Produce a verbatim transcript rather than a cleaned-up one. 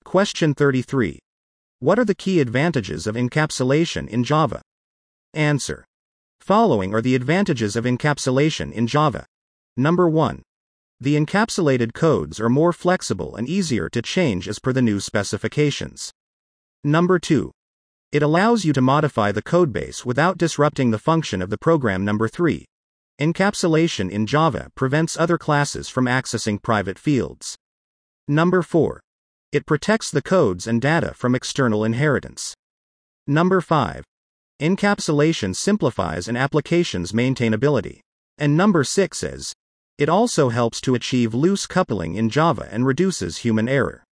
Question thirty-three. What are the key advantages of encapsulation in Java? Answer. Following are the advantages of encapsulation in Java. Number one. The encapsulated codes are more flexible and easier to change as per the new specifications. Number two. It allows you to modify the codebase without disrupting the function of the program. Number three. Encapsulation in Java prevents other classes from accessing private fields. Number four. It protects the codes and data from external inheritance. Number five. Encapsulation simplifies an application's maintainability. And number six is, it also helps to achieve loose coupling in Java and reduces human error.